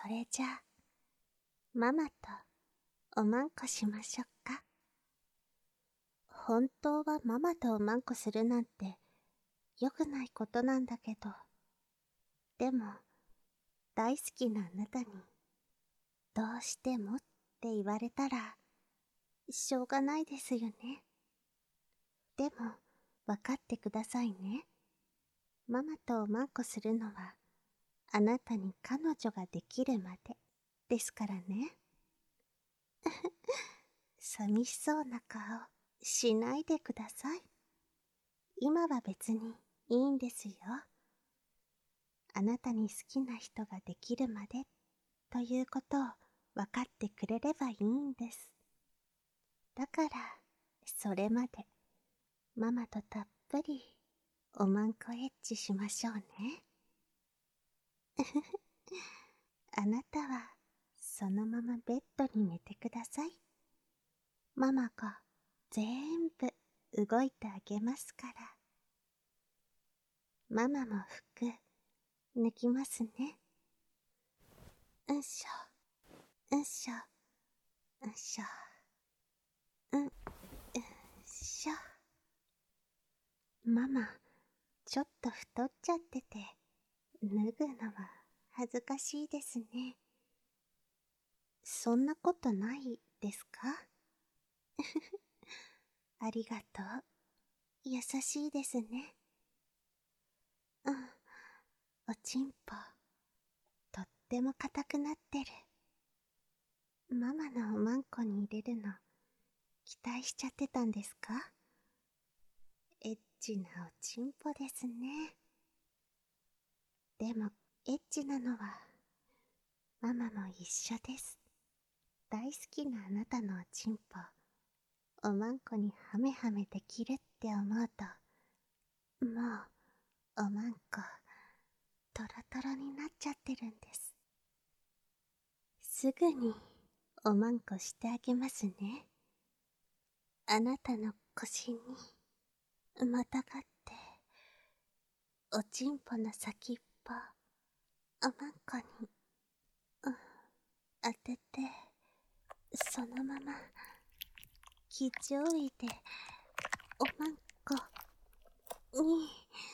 れじゃあ、ママとおまんこしましょっか。本当はママとおまんこするなんて良くないことなんだけど、でも大好きなあなたにどうしてもって言われたらしょうがないですよね。でも分かってくださいね。ママとおまんこするのはあなたに彼女ができるまでですからね。寂しそうな顔しないでください。今は別にいいんですよ。あなたに好きな人ができるまでということを分かってくれればいいんです。だからそれまでママとたっぷりおまんこエッチしましょうね。あなたはそのままベッドに寝てください。ママが全部動いてあげますから。ママも服脱ぎますね。うんしょ、うんしょ、うんしょ、うんしょ。ママ、ちょっと太っちゃってて、脱ぐのは恥ずかしいですね。そんなことないですか？ありがとう。優しいですね。うん、おちんぽ、とっても硬くなってる。ママのおまんこに入れるの、期待しちゃってたんですか？エッチなおちんぽですね。でも、エッチなのは、ママも一緒です。大好きなあなたのおちんぽ、おまんこにハメハメできるって思うと、もう、おまんこ、トロトロになっちゃってるんです。すぐに、おまんこしてあげますね。あなたの腰に、またがって、おちんぽの先っぽ、おまんこに、当てて、そのまま、気上位で、おまんこに、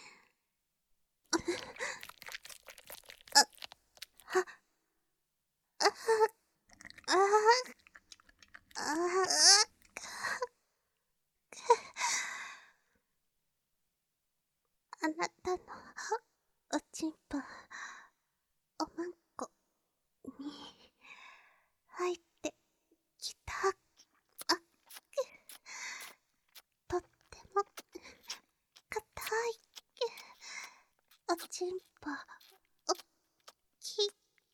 ああ、あなたのおちんぽ、おまんこに入ってきた。とっても硬いおちんぽ、おっきい。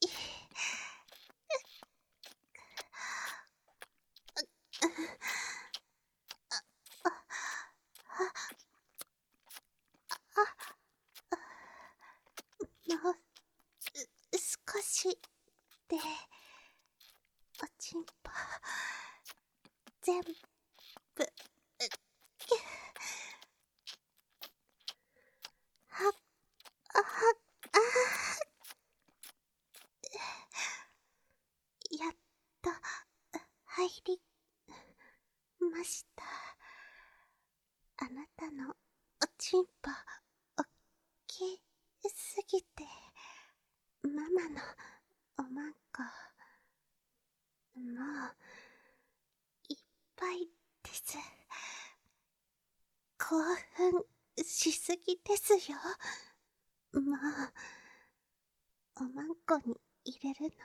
もう少しでおちんぽ全部はっあやっと入りました。あなたのおちんぽおっきすぎてママのおまんこもういっぱいです。興奮しすぎですよ。もうおまんこに入れるの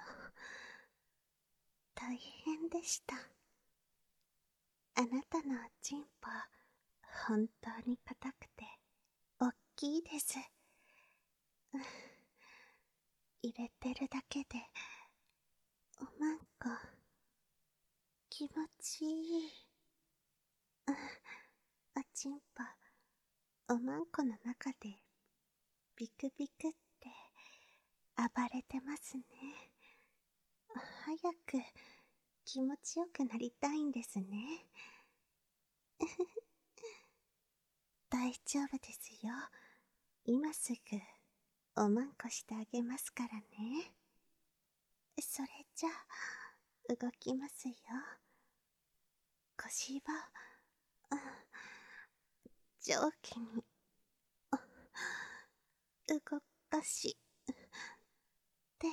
大変でした。あなたのおちんぽ本当に硬くておっきいです。入れてるだけでおまんこ気持ちいい。おちんぽおまんこの中でビクビクって暴れてますね。早く気持ちよくなりたいんですね。大丈夫ですよ。今すぐおまんこしてあげますからね。 それじゃあ、動きますよ。腰は、上下に、動かし、で、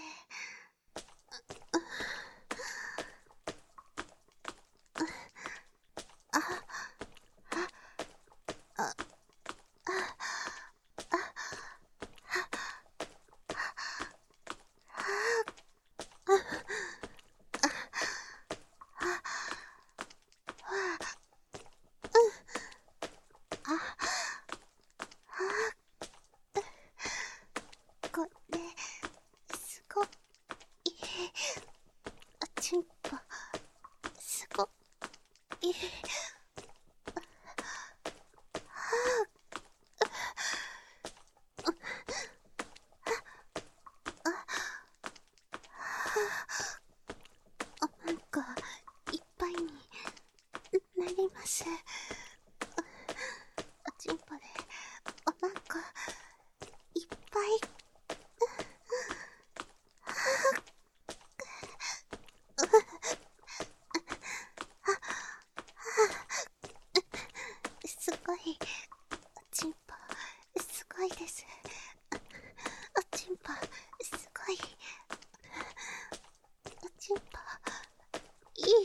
これ、すごい、おちんぽ、すごい、おまんこいっぱいになります。おちんぽでおまんこいっぱい、すごい、おちんぽすごいです。おちんぽすごい、おちんぽいい、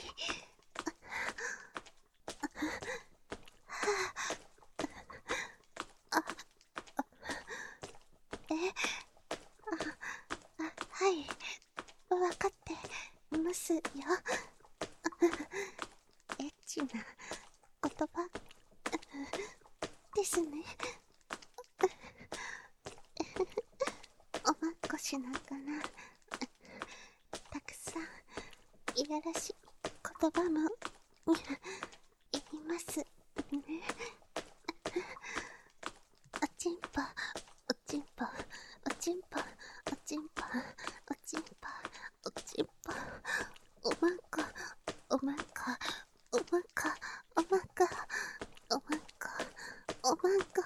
はい、わかってますよ。エッチな言葉ですね。おまんこしながらたくさんいやらしい言葉も言いますね。おちんぽ、おちんぽ、おちんぽ、おちんぽ、おちんぽ、おちんぽ、おまんこ、おまんこ、おまんこ、おまんこ、おまんこ、おまんこ、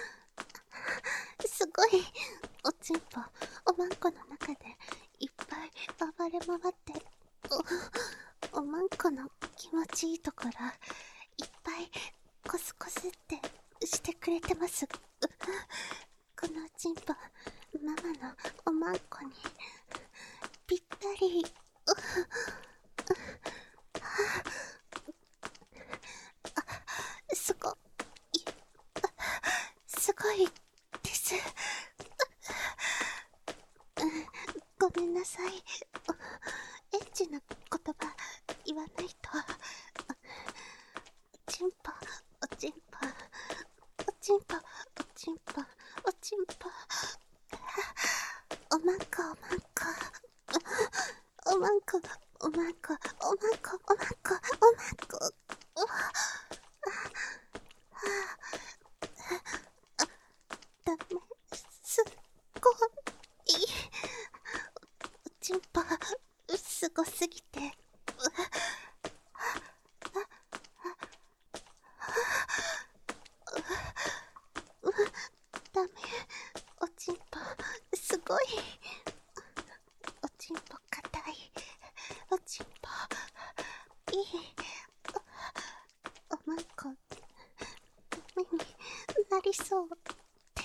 すごい、おちんぽ、おまんこの中でいっぱい暴れ回って、おまんこの気持ちいいところいっぱいコスコスってしてくれてます。このおちんぽ、ママのおまんこにぴったり。すごい、すごいです。ごめんなさい。エッチな言葉言わないと。おちんぽ、おちんぽ、おちんぽ、おちんぽ、おちんぽ。おまんこ、おまんこ。おまんこ、おまんこ、おまんこ、おまんこ、おまんこ。ダメ、すごい。おちんぽ、すごすぎて。ダメ、おちんぽ、すごい。おちんぽ硬い。おちんぽ、いい。おまんこ、目になりそうです。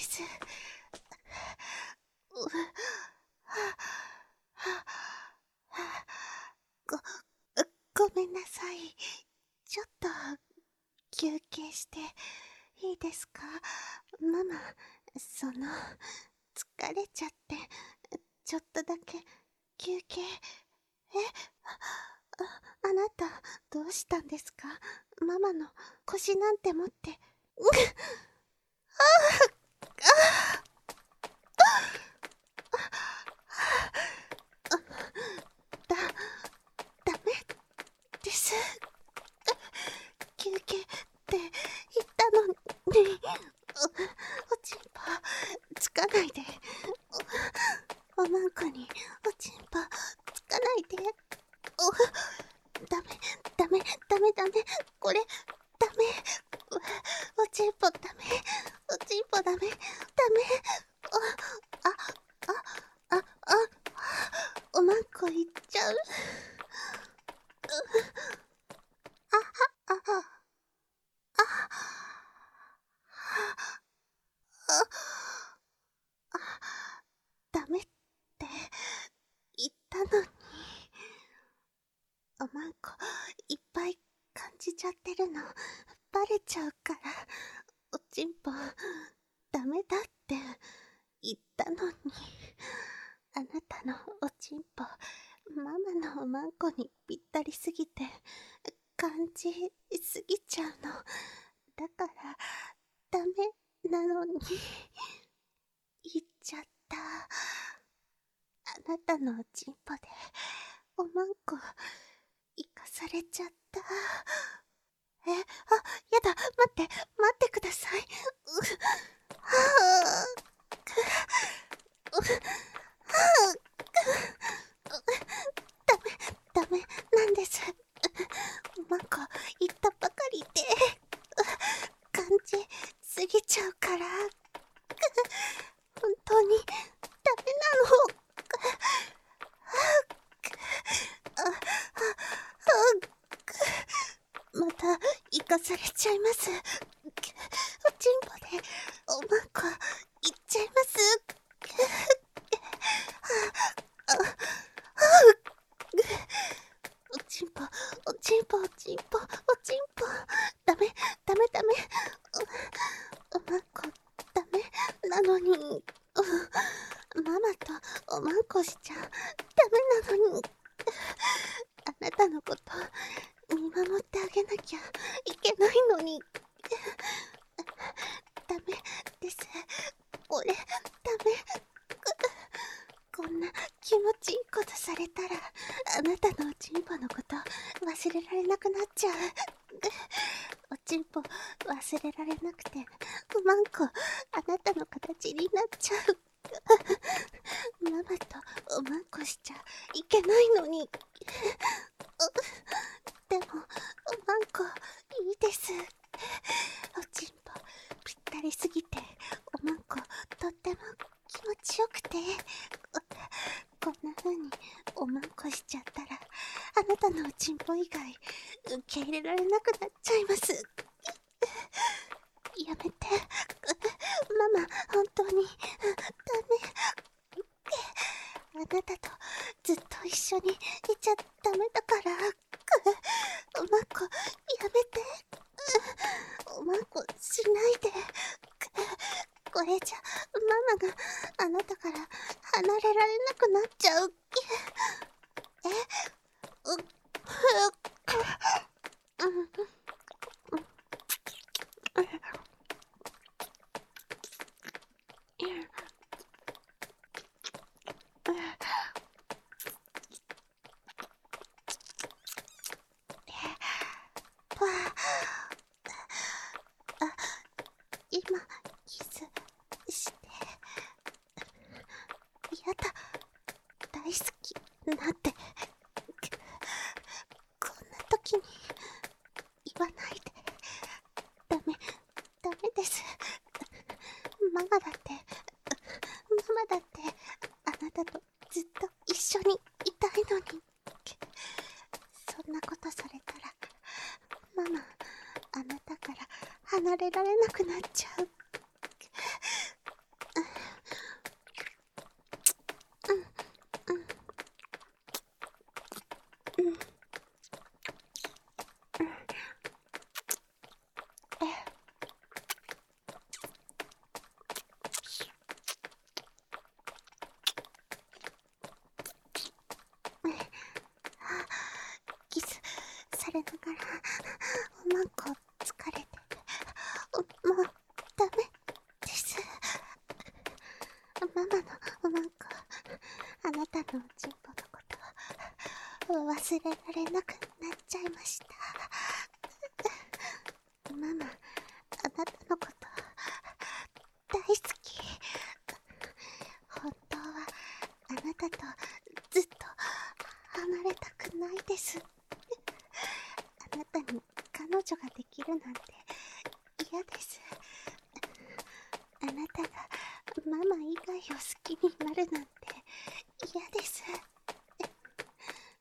ご、ごめんなさい。ちょっと休憩していいですか？ママ、疲れちゃって、ちょっとだけ休憩。あなた、どうしたんですか？ママの腰なんて持って。だ、ダメです。休憩って言ったのに。おちんぽ、つかないで。おまんこにおちんぽ、つかないで。ダメ、ダメ、ダメ、ダメ。これ、ダメ。おちんぽダメ。おちんぽダメ。ダメ。あ、あ、あ、あ、おまんこいっゃう。あ、ダメって言ったのに。おまんこいっぱい感じちゃってるのバレちゃうから、おちんぽダメだって言ったのに。あなたのおちんぽママのおまんこにぴったりすぎて感じすぎちゃうの。だからダメなのに言っちゃった。あなたのおちんぽでおまんこ生かされちゃった。やだ、待ってください。ダメなんです。おまんこ言ったばかりで感じすぎちゃうから。本当にダメなの。また生かされちゃいます。おちんぽでおまんこいっちゃいます。おちんぽダメおまんこダメなのに、ママとおまんこしちゃダメなのに。あなたのこと見守ってあげなきゃいけないのに。ダメです。これダメ。こんな気持ちいいことされたらあなたのおちんぽのこと忘れられなくなっちゃう。おちんぽ忘れられなくておまんこあなたの形になっちゃう。ママとおまんこしちゃいけないのに。でもおまんこいいです。おちんぽぴったりすぎておまんことっても気持ちよくて、こんな風におまんこしちゃったらあなたのおちんぽ以外受け入れられなくなっちゃいます。やめて。ママ本当にダメ。あなたとずっと一緒にいちゃダメだから。おまんこやめて。おまんこしないで。これじゃママがあなたから離れられなくなっちゃう。今キスしてやだ、大好きなんてこんな時に言わないで。ダメです。ママだってあなたとずっと一緒にいたいのに。そんなことされたらママあなたから離れられなくなっちゃう。キスされながらおまんこ疲れてもうダメです。ママのおまんこあなたのおちんぽのこと忘れられなくなっちゃいました。ママあなたのこと大好き。本当はあなたとずっと離れたくないです。あなたに彼女ができるなんて嫌です。あなたがママ以外を好きになるなんて嫌です。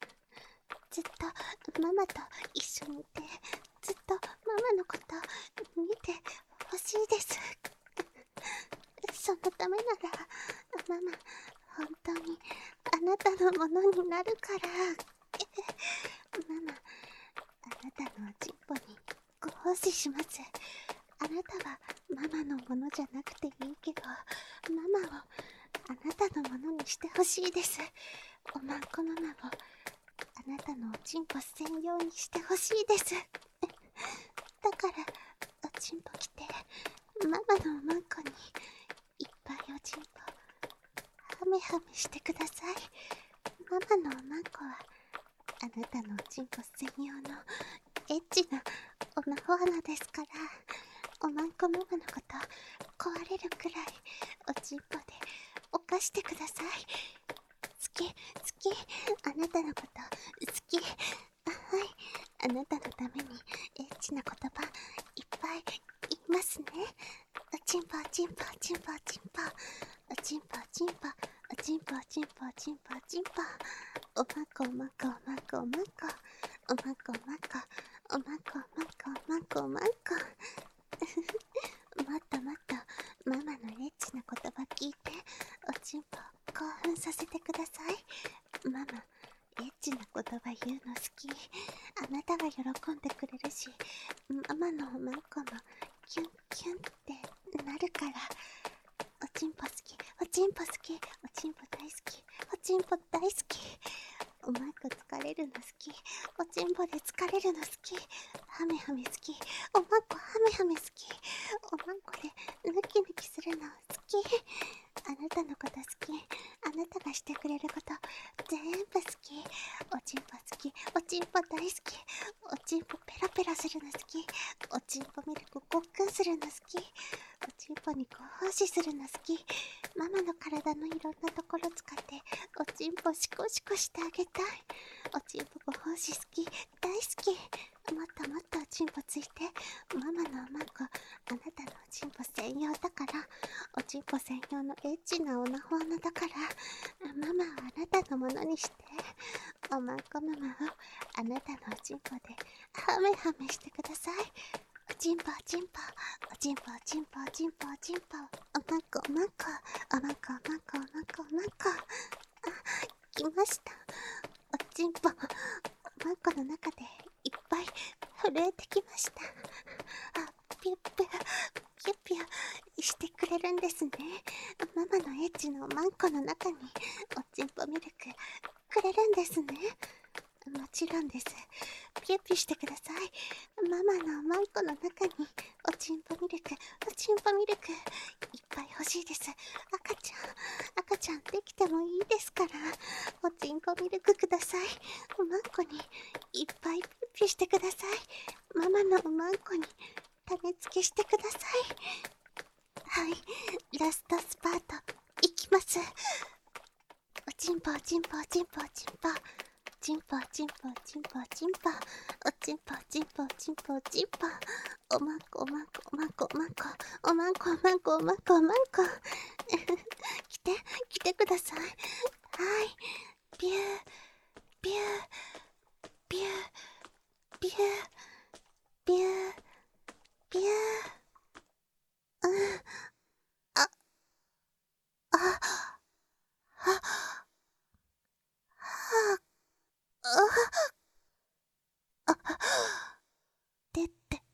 ママと一緒にいて、ずっとママのこと見てほしいです。そのためなら、ママ、本当にあなたのものになるから。ママ、あなたのおちんぽにご奉仕します。あなたはママのものじゃなくていいけど、ママをあなたのものにしてほしいです。おまんこママをあなたのおちんぽ専用にしてほしいです。だから、おちんぽ来て、ママのおまんこにいっぱいおちんぽハメハメしてください。ママのおまんこはあなたのおちんぽ専用のエッチなおなほ穴ですから、おまんこママのこと壊れるくらいおちんぽで犯してください。好き、あなたのこと好き。はい、あなたのためにエッチな言葉いっぱい言いますね。おちんぽおちんぽおちんぽおちんぽおちんぽおちんぽおちんぽおちんぽおちんぽおちんぽおまんこおまんこおまんこおまんこおまんこおまんこおまんこおまんこおまんこおまんこもっともっとママのエッチな言葉聞いておちんぽ興奮させてください。ママエッチな言葉言うの好き。あなたが喜んでくれるし、ママのおまんこもキュンキュンってなるから。おちんぽ好き、おちんぽ好き、おちんぽ大好き、おちんぽ大好き。おまんこ疲れるの好き、おちんぽで疲れるの好き、ハメハメ好き、おまんこハメハメ好き、おまんこでヌキヌキするの好き。あなたのこと好き、あなたがしてくれること全部好き。おちんぽ好き、おちんぽ大好き、おちんぽペラペラするの好き、おちんぽミルクごっくんするの好き、おちんぽにご奉仕するの好き。ママの体のいろんなところ使っておちんぽシコシコしてあげたい。おちんぽご奉仕好き、大好き。もっともっとおちんぽついて。ママのおまんこあなたのおちんぽ専用だから、おちんぽ専用のエッチなオナホアナだから、ママはあなたのものにして。おまんこママをあなたのおちんぽでハメハメしてください。おちんぽおちんぽおちんぽおちんぽおちんぽおちんぽおまんこおまんこおまんこおまんこおまんこおまんこ。あ、来ました。おちんぽおまんこの中でいっぱい震えてきました。あ、ピュッピュピュッピュしてくれるんですね。ママのエッチのおまんこの中におちんぽミルクくれるんですね。もちろんです。ピュッピュしてください。ママのおまんこの中におちんぽミルク、おちんぽミルクいっぱい欲しいです。赤ちゃんできてもいいですから、おちんぽミルクください。おまんこにいっぱいピュッピュしてください。ママのおまんこに種付けしてください。はい、ラストスパートいきます。おちんぽおちんぽおちんぽおちんぽちんぽちんぽちんぽちんぽおちんぽちんぽちんぽちんぽおまんこおまんこおまんこおまんこおまんこおまんこおまんこおまんこ来てください。はい、ビュービュービュービュービュービュー。うん、ああははあ出てる。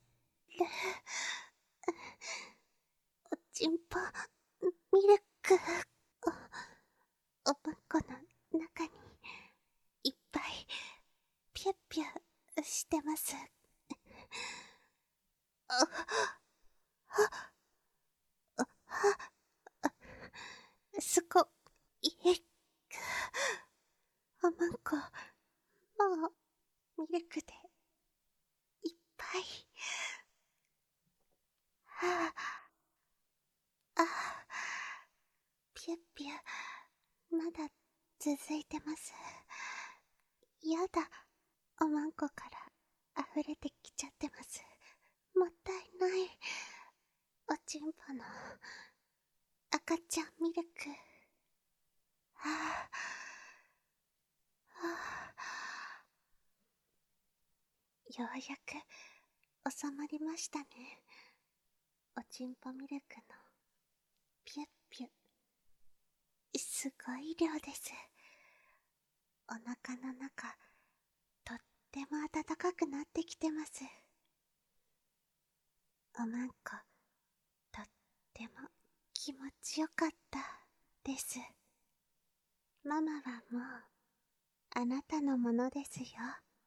おちんぽミルクおまんこの中にいっぱいピュッピュしてます。すごいおまんこもうミルクでいっぱい。はあ、ピュッピュまだ続いてます。やだ、おまんこから溢れてきちゃってます。もったいない。おちんぽの赤ちゃんミルク。はあ、はあ、 ようやく収まりましたね。おちんぽミルクのピュッピュ。すごい量です。お腹の中、とっても暖かくなってきてます。おまんこ、とっても気持ちよかったです。ママはもう、あなたのものですよ。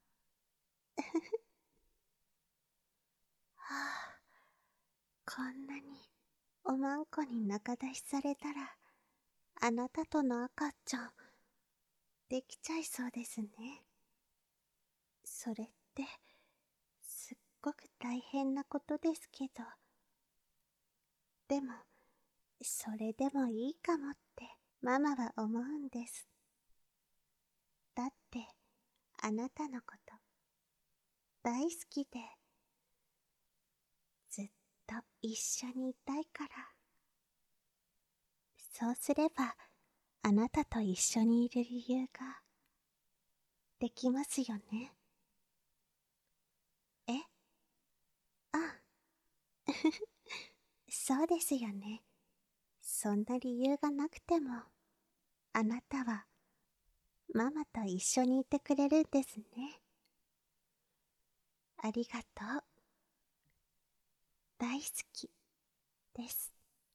はあ、こんなにおまんこに仲出しされたら、あなたとの赤ちゃん、できちゃいそうですね。それって、すっごく大変なことですけど、でも、それでもいいかもってママは思うんです。だって、あなたのこと大好きで、ずっと一緒にいたいから。そうすれば、あなたと一緒にいる理由ができますよね。え？あ、そうですよね。そんな理由がなくても、あなたはママと一緒にいてくれるんですね。ありがとう。大好きです。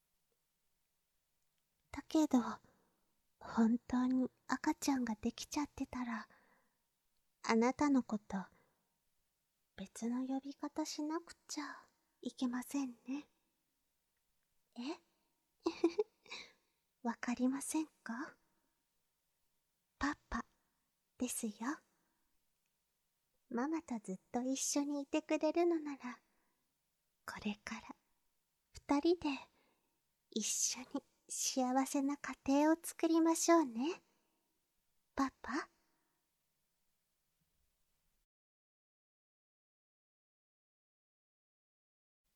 だけど、本当に赤ちゃんができちゃってたら、あなたのこと別の呼び方しなくちゃいけませんね。え？わかりませんか？パパですよ。ママとずっと一緒にいてくれるのなら、これから二人で一緒に幸せな家庭を作りましょうね。パパ。